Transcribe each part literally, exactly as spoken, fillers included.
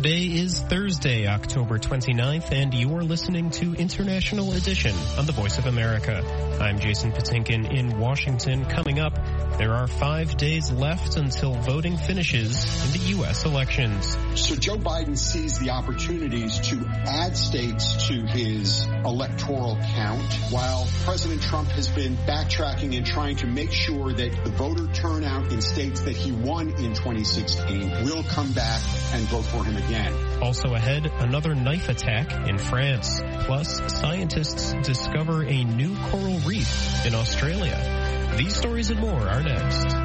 Today is Thursday, October twenty-ninth, and you're listening to International Edition on the Voice of America. I'm Jason Patinkin in Washington. Coming up, there are five days left until voting finishes in the U S elections. So Joe Biden sees the opportunities to add states to his electoral count, while President Trump has been backtracking and trying to make sure that the voter turnout in states that he won in twenty sixteen will come back and vote for him again. Also ahead, another knife attack in France. Plus, scientists discover a new coral reef in Australia. These stories and more are next.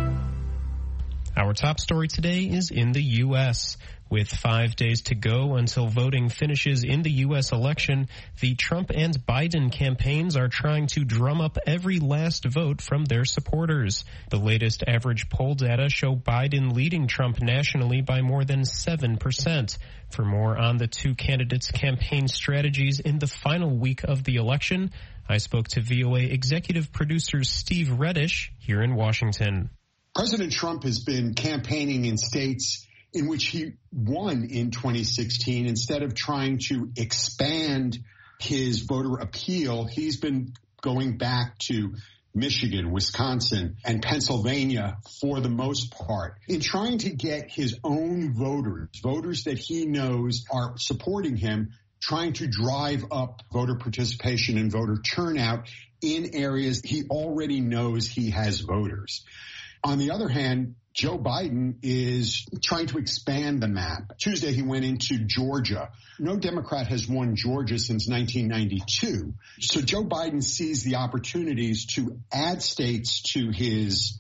Our top story today is in the U S With five days to go until voting finishes in the U S election, the Trump and Biden campaigns are trying to drum up every last vote from their supporters. The latest average poll data show Biden leading Trump nationally by more than seven percent. For more on the two candidates' campaign strategies in the final week of the election, I spoke to V O A executive producer Steve Reddish here in Washington. President Trump has been campaigning in states in which he won in twenty sixteen. Instead of trying to expand his voter appeal, he's been going back to Michigan, Wisconsin, and Pennsylvania for the most part in trying to get his own voters, voters that he knows are supporting him, trying to drive up voter participation and voter turnout in areas he already knows he has voters. On the other hand, Joe Biden is trying to expand the map. Tuesday, he went into Georgia. No Democrat has won Georgia since nineteen ninety-two. So Joe Biden sees the opportunities to add states to his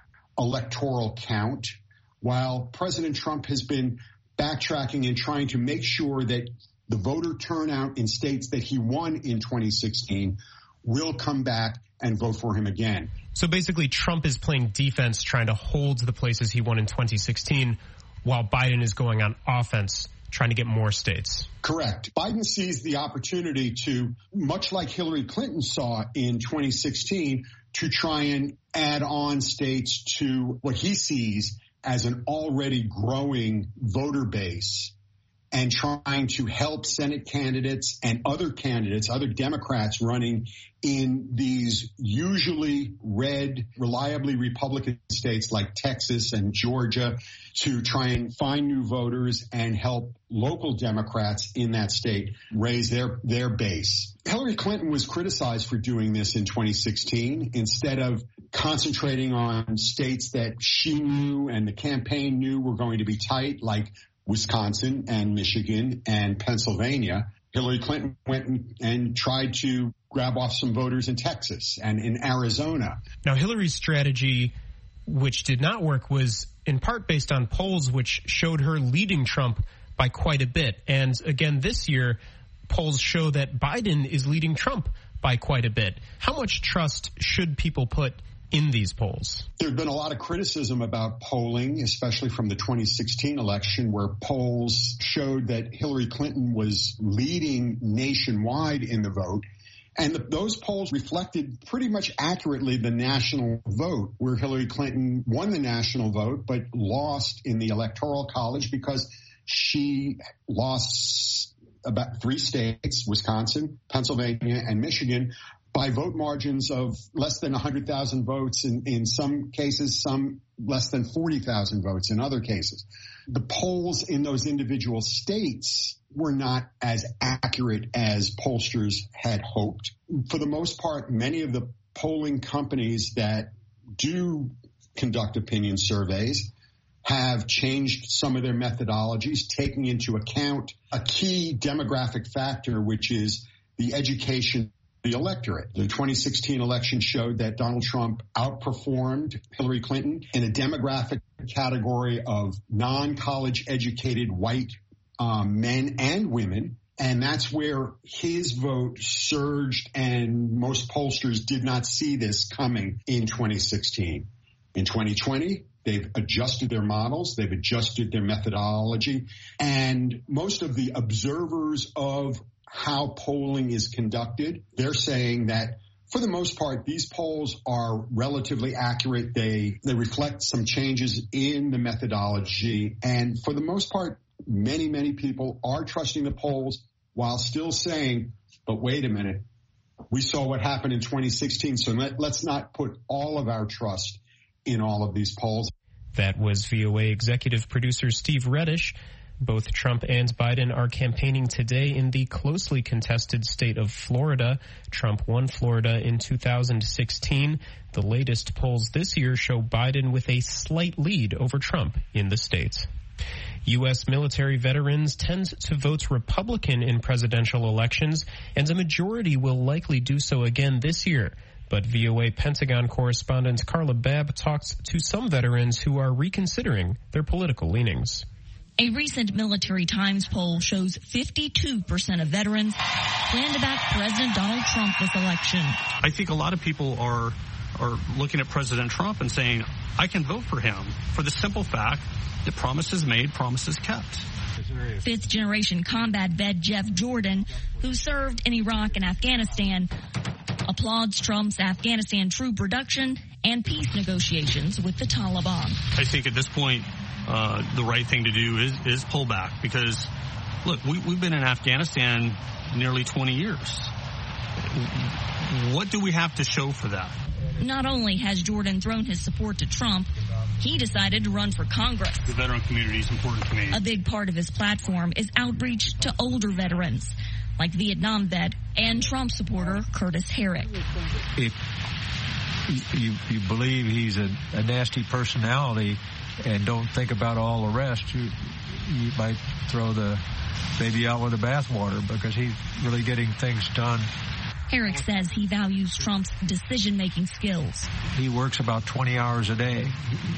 electoral count, while President Trump has been backtracking and trying to make sure that the voter turnout in states that he won in twenty sixteen will come back and vote for him again. So basically, Trump is playing defense, trying to hold the places he won in twenty sixteen, while Biden is going on offense, trying to get more states. Correct. Biden sees the opportunity to, much like Hillary Clinton saw in twenty sixteen, to try and add on states to what he sees as an already growing voter base, and trying to help Senate candidates and other candidates, other Democrats running in these usually red, reliably Republican states like Texas and Georgia, to try and find new voters and help local Democrats in that state raise their, their base. Hillary Clinton was criticized for doing this in twenty sixteen. Instead of concentrating on states that she knew and the campaign knew were going to be tight, like Wisconsin and Michigan and Pennsylvania, Hillary Clinton went and, and tried to grab off some voters in Texas and in Arizona. Now, Hillary's strategy, which did not work, was in part based on polls which showed her leading Trump by quite a bit. And again, this year, polls show that Biden is leading Trump by quite a bit. How much trust should people put in these polls? There's been a lot of criticism about polling, especially from the twenty sixteen election, where polls showed that Hillary Clinton was leading nationwide in the vote. And the, those polls reflected pretty much accurately the national vote, where Hillary Clinton won the national vote but lost in the Electoral College because she lost about three states, Wisconsin, Pennsylvania, and Michigan, by vote margins of less than one hundred thousand votes in, in some cases, some less than forty thousand votes in other cases. The polls in those individual states were not as accurate as pollsters had hoped. For the most part, many of the polling companies that do conduct opinion surveys have changed some of their methodologies, taking into account a key demographic factor, which is the education the electorate. The twenty sixteen election showed that Donald Trump outperformed Hillary Clinton in a demographic category of non-college educated white um, men and women. And that's where his vote surged, and most pollsters did not see this coming in twenty sixteen. In twenty twenty, they've adjusted their models, they've adjusted their methodology, and most of the observers of how polling is conducted, they're saying that for the most part, these polls are relatively accurate. They they reflect some changes in the methodology. And for the most part, many, many people are trusting the polls while still saying, but wait a minute, we saw what happened in twenty sixteen, so let, let's not put all of our trust in all of these polls. That was V O A executive producer Steve Reddish. Both Trump and Biden are campaigning today in the closely contested state of Florida. Trump won Florida in two thousand sixteen. The latest polls this year show Biden with a slight lead over Trump in the state. U S military veterans tend to vote Republican in presidential elections, and a majority will likely do so again this year. But V O A Pentagon correspondent Carla Babb talked to some veterans who are reconsidering their political leanings. A recent Military Times poll shows fifty-two percent of veterans plan to back President Donald Trump this election. I think a lot of people are are looking at President Trump and saying, I can vote for him for the simple fact that promises made, promises kept. Fifth-generation combat vet Jeff Jordan, who served in Iraq and Afghanistan, applauds Trump's Afghanistan troop reduction and peace negotiations with the Taliban. I think at this point, uh, the right thing to do is, is pull back because, look, we, we've been in Afghanistan nearly twenty years. What do we have to show for that? Not only has Jordan thrown his support to Trump, he decided to run for Congress. The veteran community is important to me. A big part of his platform is outreach to older veterans, like Vietnam vet and Trump supporter Curtis Herrick. If you, you believe he's a, a nasty personality and don't think about all the rest, you, you might throw the baby out with the bathwater because he's really getting things done. Herrick says he values Trump's decision-making skills. He works about twenty hours a day,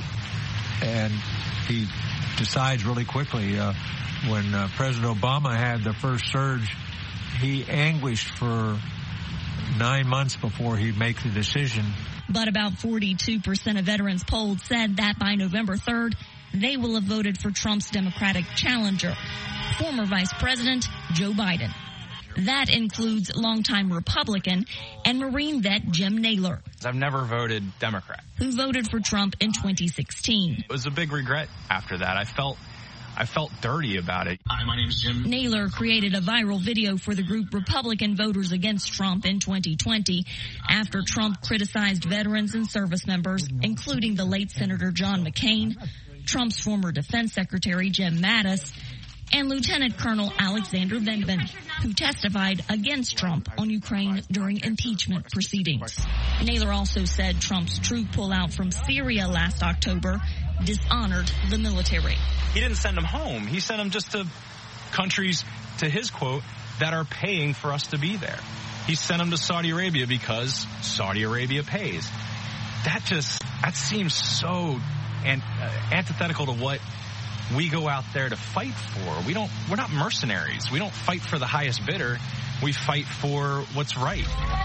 and he decides really quickly. Uh, when uh, President Obama had the first surge, he anguished for nine months before he'd make the decision. But about forty-two percent of veterans polled said that by November third, they will have voted for Trump's Democratic challenger, former Vice President Joe Biden. That includes longtime Republican and Marine vet Jim Naylor. I've never voted Democrat. Who voted for Trump in twenty sixteen. It was a big regret after that. I felt I felt dirty about it. Hi, my name's Jim. Naylor created a viral video for the group Republican Voters Against Trump in twenty twenty after Trump criticized veterans and service members, including the late Senator John McCain, Trump's former defense secretary Jim Mattis, and Lieutenant Colonel Alexander Vindman, who testified against Trump on Ukraine during impeachment proceedings. Naylor also said Trump's troop pullout from Syria last October dishonored the military. He didn't send them home. He sent them just to countries, to his quote, that are paying for us to be there. He sent them to Saudi Arabia because Saudi Arabia pays. That just, that seems so an, uh, antithetical to what we go out there to fight for. We don't, we're not mercenaries. We don't fight for the highest bidder. We fight for what's right.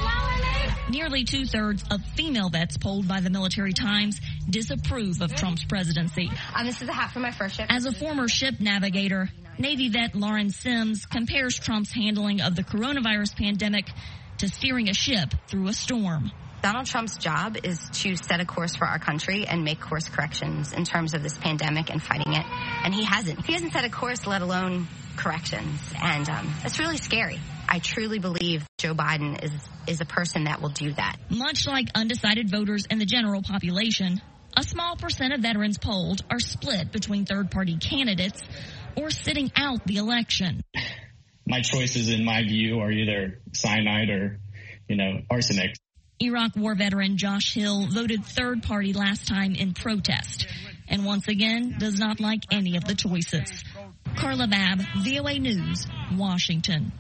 Nearly two-thirds of female vets polled by the Military Times disapprove of Trump's presidency. Um, this is a hat for my first ship. As a former ship navigator, Navy vet Lauren Sims compares Trump's handling of the coronavirus pandemic to steering a ship through a storm. Donald Trump's job is to set a course for our country and make course corrections in terms of this pandemic and fighting it. And he hasn't. He hasn't set a course, let alone corrections. And um, it's really scary. I truly believe Joe Biden is, is a person that will do that. Much like undecided voters in the general population, a small percent of veterans polled are split between third-party candidates or sitting out the election. My choices, in my view, are either cyanide or, you know, arsenic. Iraq War veteran Josh Hill voted third party last time in protest and once again does not like any of the choices. Carla Babb, V O A News, Washington.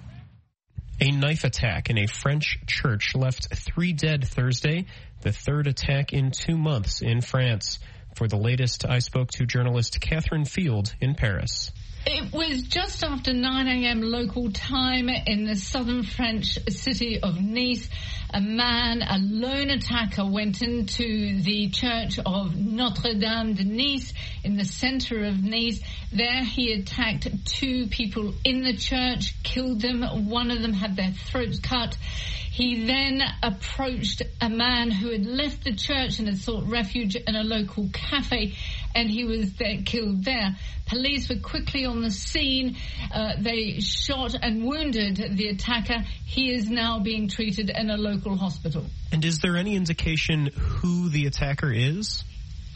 A knife attack in a French church left three dead Thursday, the third attack in two months in France. For the latest, I spoke to journalist Catherine Field in Paris. It was just after nine a.m. local time in the southern French city of Nice. A man, a lone attacker, went into the church of Notre Dame de Nice in the center of Nice. There he attacked two people in the church, killed them. One of them had their throats cut. He then approached a man who had left the church and had sought refuge in a local cafe and he was there, killed there. Police were quickly on the scene. Uh, they shot and wounded the attacker. He is now being treated in a local hospital. And is there any indication who the attacker is?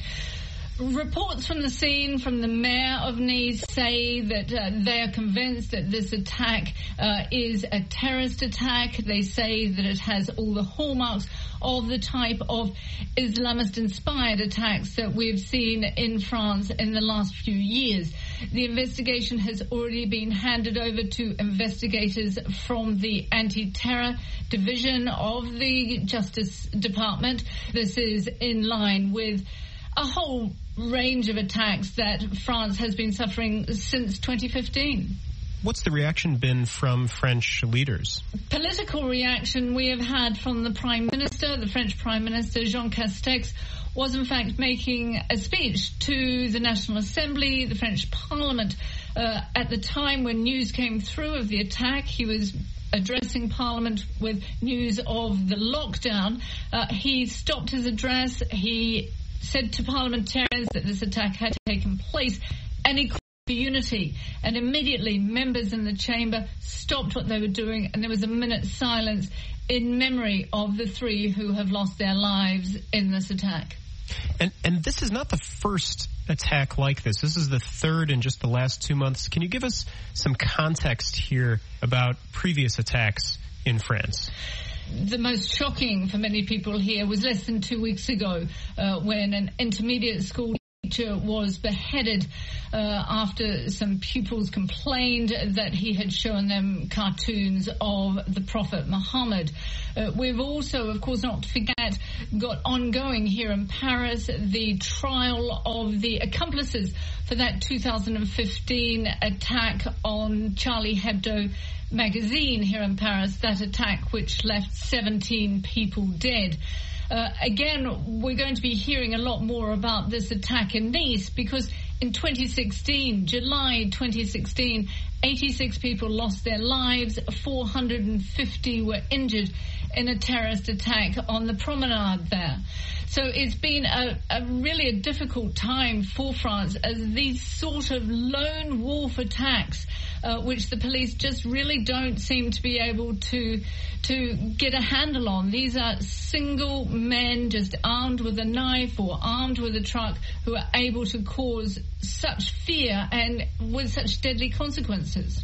Reports from the scene from the mayor of Nice say that uh, they are convinced that this attack uh, is a terrorist attack. They say that it has all the hallmarks of the type of Islamist-inspired attacks that we've seen in France in the last few years. The investigation has already been handed over to investigators from the anti-terror division of the Justice Department. This is in line with a whole range of attacks that France has been suffering since twenty fifteen. What's the reaction been from French leaders? Political reaction we have had from the Prime Minister. The French Prime Minister, Jean Castex, was in fact making a speech to the National Assembly, the French Parliament. Uh, at the time when news came through of the attack, he was addressing Parliament with news of the lockdown. Uh, he stopped his address. He said to parliamentarians that this attack had taken place, and he called for unity. And immediately members in the chamber stopped what they were doing, and there was a minute's silence in memory of the three who have lost their lives in this attack. And and this is not the first attack like this. This is the third in just the last two months. Can you give us some context here about previous attacks in France? The most shocking for many people here was less than two weeks ago uh, when an intermediate school teacher was beheaded uh, after some pupils complained that he had shown them cartoons of the Prophet Muhammad. Uh, we've also, of course, not to forget, got ongoing here in Paris the trial of the accomplices for that two thousand fifteen attack on Charlie Hebdo magazine here in Paris, that attack which left seventeen people dead. Uh, again, we're going to be hearing a lot more about this attack in Nice because in twenty sixteen, July twenty sixteen, eighty-six people lost their lives, four hundred fifty were injured in a terrorist attack on the promenade there. So it's been a, a really a difficult time for France as these sort of lone wolf attacks, uh, which the police just really don't seem to be able to to get a handle on. These are single men just armed with a knife or armed with a truck who are able to cause such fear and with such deadly consequences.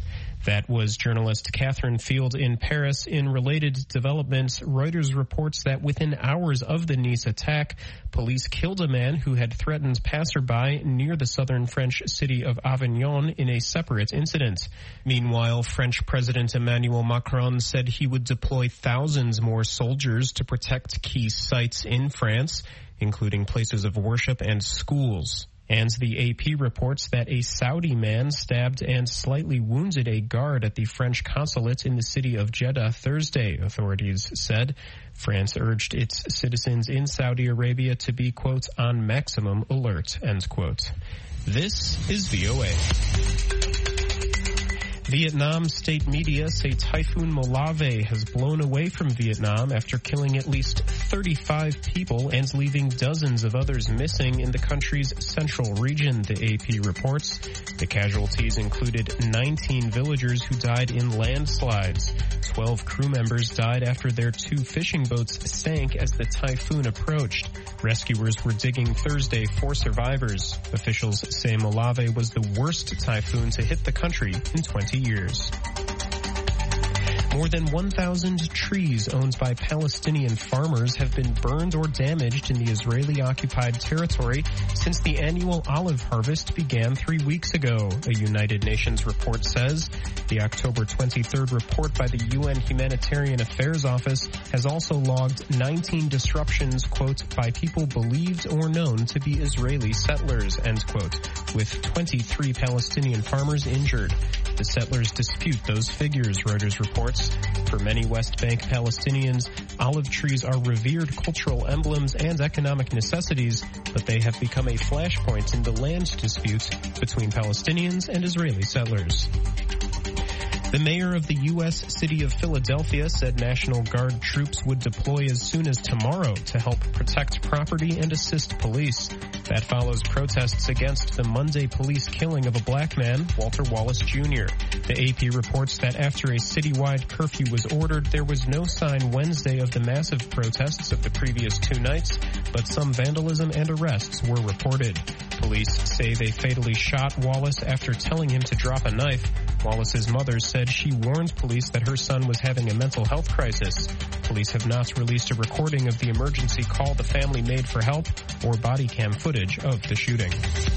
That was journalist Catherine Field in Paris. In related developments, Reuters reports that within hours of the Nice attack, police killed a man who had threatened passerby near the southern French city of Avignon in a separate incident. Meanwhile, French President Emmanuel Macron said he would deploy thousands more soldiers to protect key sites in France, including places of worship and schools. And the A P reports that a Saudi man stabbed and slightly wounded a guard at the French consulate in the city of Jeddah Thursday, authorities said. France urged its citizens in Saudi Arabia to be, quote, on maximum alert, end quote. This is V O A. Vietnam state media say Typhoon Molave has blown away from Vietnam after killing at least thirty-five people and leaving dozens of others missing in the country's central region, the A P reports. The casualties included nineteen villagers who died in landslides. twelve crew members died after their two fishing boats sank as the typhoon approached. Rescuers were digging Thursday for survivors. Officials say Molave was the worst typhoon to hit the country in twenty years. More than one thousand trees owned by Palestinian farmers have been burned or damaged in the Israeli-occupied territory since the annual olive harvest began three weeks ago, a United Nations report says. The October twenty-third report by the U N Humanitarian Affairs Office has also logged nineteen disruptions, quote, by people believed or known to be Israeli settlers, end quote, with twenty-three Palestinian farmers injured. The settlers dispute those figures, Reuters reports. For many West Bank Palestinians, olive trees are revered cultural emblems and economic necessities, but they have become a flashpoint in the land dispute between Palestinians and Israeli settlers. The mayor of the U S city of Philadelphia said National Guard troops would deploy as soon as tomorrow to help protect property and assist police. That follows protests against the Monday police killing of a black man, Walter Wallace Junior The A P reports that after a citywide curfew was ordered, there was no sign Wednesday of the massive protests of the previous two nights, but some vandalism and arrests were reported. Police say they fatally shot Wallace after telling him to drop a knife. Wallace's mother said she warned police that her son was having a mental health crisis. Police have not released a recording of the emergency call the family made for help or body cam footage of the shooting.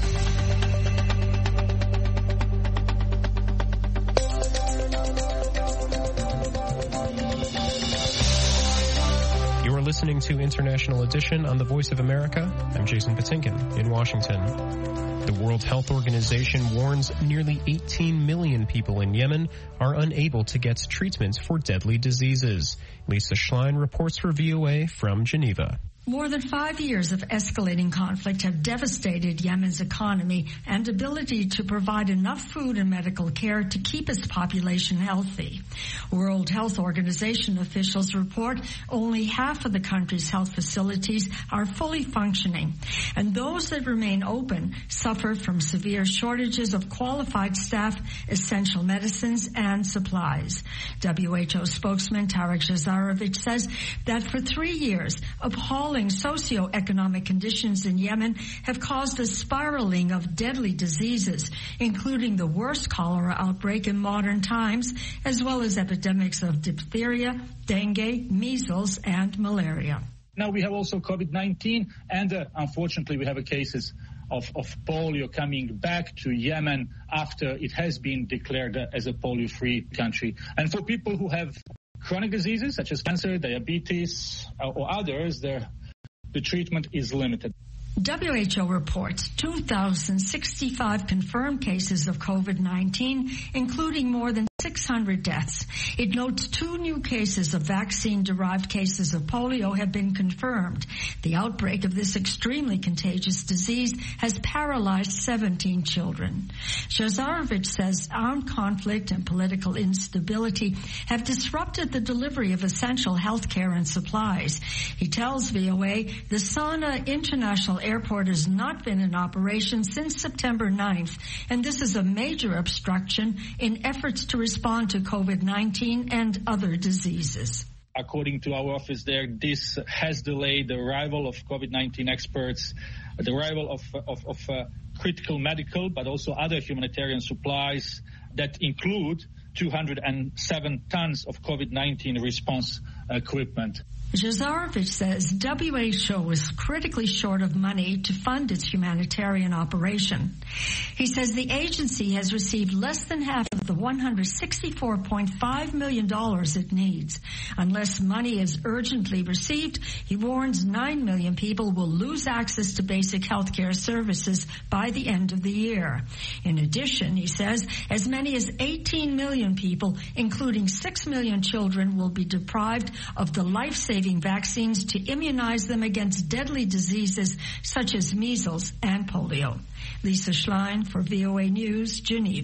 You're listening to International Edition on the Voice of America. I'm Jason Patinkin in Washington. The World Health Organization warns nearly eighteen million people in Yemen are unable to get treatments for deadly diseases. Lisa Schlein reports for V O A from Geneva. More than five years of escalating conflict have devastated Yemen's economy and ability to provide enough food and medical care to keep its population healthy. World Health Organization officials report only half of the country's health facilities are fully functioning, and those that remain open suffer from severe shortages of qualified staff, essential medicines, and supplies. W H O spokesman Tarek Jazarovic says that for three years, appalling socioeconomic conditions in Yemen have caused a spiraling of deadly diseases, including the worst cholera outbreak in modern times, as well as epidemics of diphtheria, dengue, measles, and malaria. Now we have also COVID nineteen, and uh, unfortunately we have a cases of, of polio coming back to Yemen after it has been declared uh, as a polio-free country. And for people who have chronic diseases such as cancer, diabetes, uh, or others, they're the treatment is limited. W H O reports two thousand sixty-five confirmed cases of COVID nineteen, including more than six hundred deaths. It notes two new cases of vaccine-derived cases of polio have been confirmed. The outbreak of this extremely contagious disease has paralyzed seventeen children. Jazarovic says armed conflict and political instability have disrupted the delivery of essential health care and supplies. He tells V O A the Sana'a International Airport has not been in operation since September ninth, and this is a major obstruction in efforts to respond to COVID nineteen and other diseases. According to our office there, this has delayed the arrival of COVID nineteen experts, the arrival of, of, of uh, critical medical, but also other humanitarian supplies that include two hundred seven tons of COVID nineteen response equipment. Jazarovic says W H O is critically short of money to fund its humanitarian operation. He says the agency has received less than half of the one hundred sixty-four point five million dollars it needs. Unless money is urgently received, he warns nine million people will lose access to basic health care services by the end of the year. In addition, he says as many as eighteen million people, including six million children, will be deprived of the life-saving vaccines to immunize them against deadly diseases such as measles and polio. Lisa Schlein for V O A News, Geneva.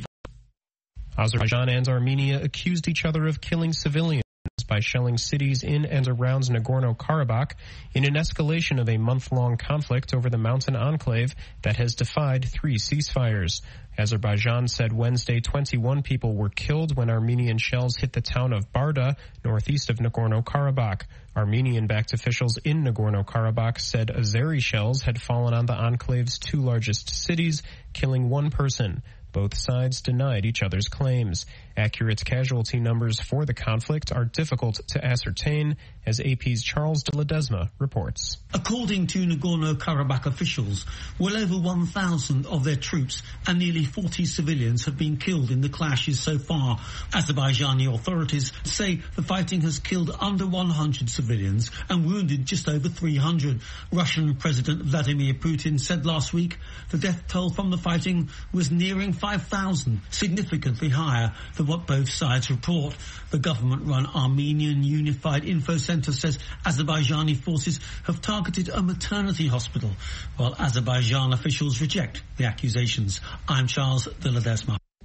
Azerbaijan and Armenia accused each other of killing civilians by shelling cities in and around Nagorno-Karabakh in an escalation of a month-long conflict over the mountain enclave that has defied three ceasefires. Azerbaijan said Wednesday twenty-one people were killed when Armenian shells hit the town of Barda, northeast of Nagorno-Karabakh. Armenian-backed officials in Nagorno-Karabakh said Azeri shells had fallen on the enclave's two largest cities, killing one person. Both sides denied each other's claims. Accurate casualty numbers for the conflict are difficult to ascertain, as A P's Charles de Ledesma reports. According to Nagorno-Karabakh officials, well over one thousand of their troops and nearly forty civilians have been killed in the clashes so far. Azerbaijani authorities say the fighting has killed under one hundred civilians and wounded just over three hundred. Russian President Vladimir Putin said last week the death toll from the fighting was nearing five thousand, significantly higher than what both sides report. The government-run Armenian Unified Info Center says Azerbaijani forces have targeted a maternity hospital, while Azerbaijan officials reject the accusations. I'm Charles de Ledesma.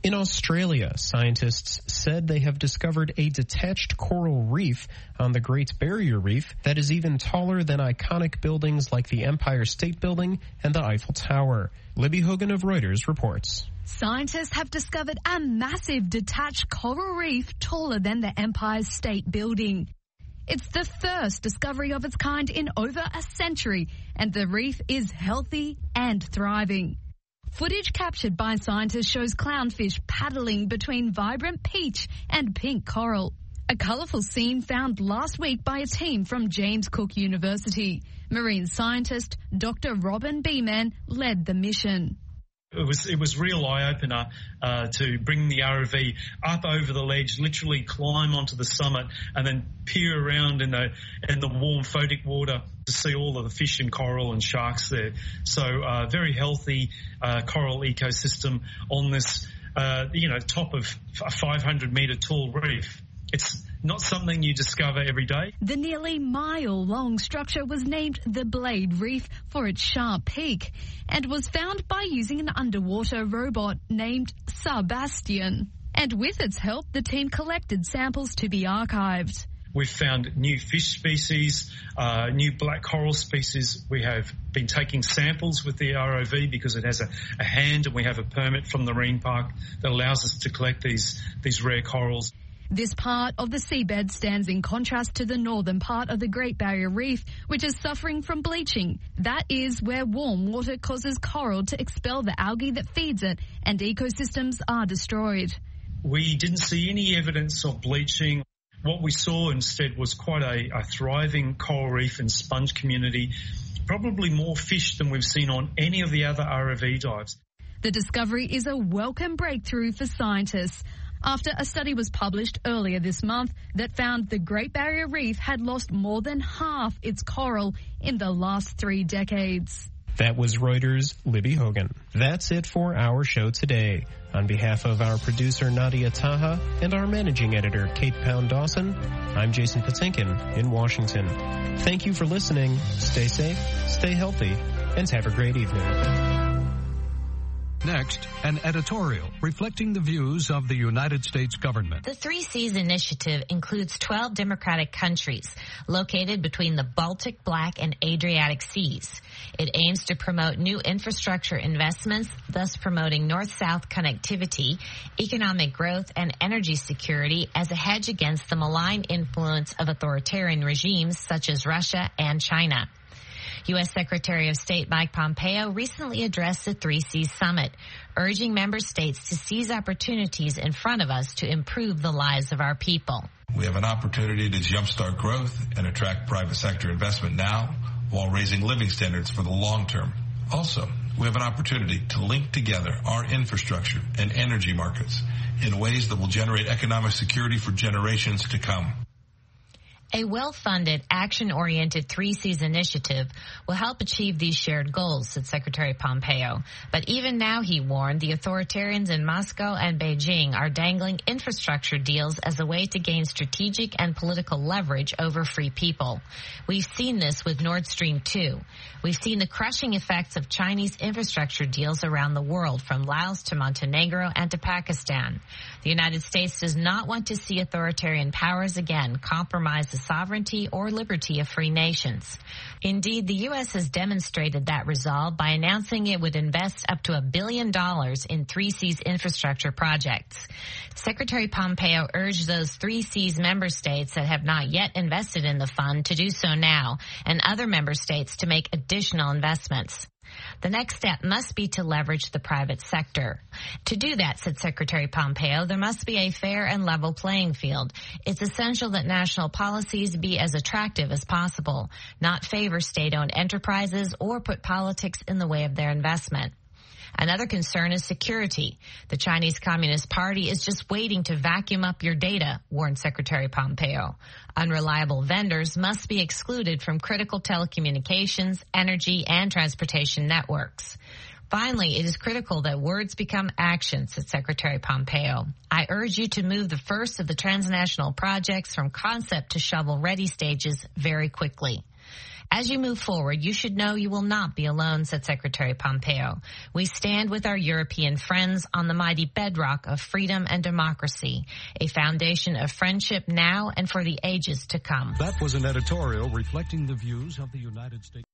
In Australia, scientists said they have discovered a detached coral reef on the Great Barrier Reef that is even taller than iconic buildings like the Empire State Building and the Eiffel Tower. Libby Hogan of Reuters reports. Scientists have discovered a massive detached coral reef taller than the Empire State Building. It's the first discovery of its kind in over a century, and the reef is healthy and thriving. Footage captured by scientists shows clownfish paddling between vibrant peach and pink coral. A colourful scene found last week by a team from James Cook University. Marine scientist Doctor Robin Beeman led the mission. It was it was real eye-opener uh, to bring the R O V up over the ledge, literally climb onto the summit and then peer around in the in the warm photic water to see all of the fish and coral and sharks there. So uh, very healthy uh, coral ecosystem on this, uh, you know, top of a five hundred metre tall reef. It's not something you discover every day. The nearly mile-long structure was named the Blade Reef for its sharp peak and was found by using an underwater robot named Sarbastian. And with its help, the team collected samples to be archived. We've found new fish species, uh, new black coral species. We have been taking samples with the R O V because it has a, a hand, and we have a permit from the Marine Park that allows us to collect these, these rare corals. This part of the seabed stands in contrast to the northern part of the Great Barrier Reef, which is suffering from bleaching. That is where warm water causes coral to expel the algae that feeds it, and ecosystems are destroyed. We didn't see any evidence of bleaching. What we saw instead was quite a, a thriving coral reef and sponge community, probably more fish than we've seen on any of the other R O V dives. The discovery is a welcome breakthrough for scientists, after a study was published earlier this month that found the Great Barrier Reef had lost more than half its coral in the last three decades. That was Reuters' Libby Hogan. That's it for our show today. On behalf of our producer Nadia Taha and our managing editor Kate Pound-Dawson, I'm Jason Patinkin in Washington. Thank you for listening. Stay safe, stay healthy, and have a great evening. Next, an editorial reflecting the views of the United States government. The Three Seas Initiative includes twelve democratic countries located between the Baltic, Black, and Adriatic Seas. It aims to promote new infrastructure investments, thus promoting north-south connectivity, economic growth, and energy security as a hedge against the malign influence of authoritarian regimes such as Russia and China. U S Secretary of State Mike Pompeo recently addressed the Three Seas Summit, urging member states to seize opportunities in front of us to improve the lives of our people. We have an opportunity to jumpstart growth and attract private sector investment now while raising living standards for the long term. Also, we have an opportunity to link together our infrastructure and energy markets in ways that will generate economic security for generations to come. A well-funded, action-oriented Three Seas initiative will help achieve these shared goals, said Secretary Pompeo. But even now, he warned, the authoritarians in Moscow and Beijing are dangling infrastructure deals as a way to gain strategic and political leverage over free people. We've seen this with Nord Stream two. We've seen the crushing effects of Chinese infrastructure deals around the world, from Laos to Montenegro and to Pakistan. The United States does not want to see authoritarian powers again compromise the sovereignty or liberty of free nations. Indeed, the U S has demonstrated that resolve by announcing it would invest up to a billion dollars in Three Seas infrastructure projects. Secretary Pompeo urged those Three Seas member states that have not yet invested in the fund to do so now, and other member states to make additional investments. The next step must be to leverage the private sector. To do that, said Secretary Pompeo, there must be a fair and level playing field. It's essential that national policies be as attractive as possible, not favor state-owned enterprises or put politics in the way of their investment. Another concern is security. The Chinese Communist Party is just waiting to vacuum up your data, warned Secretary Pompeo. Unreliable vendors must be excluded from critical telecommunications, energy, and transportation networks. Finally, it is critical that words become action, said Secretary Pompeo. I urge you to move the first of the transnational projects from concept to shovel-ready stages very quickly. As you move forward, you should know you will not be alone, said Secretary Pompeo. We stand with our European friends on the mighty bedrock of freedom and democracy, a foundation of friendship now and for the ages to come. That was an editorial reflecting the views of the United States.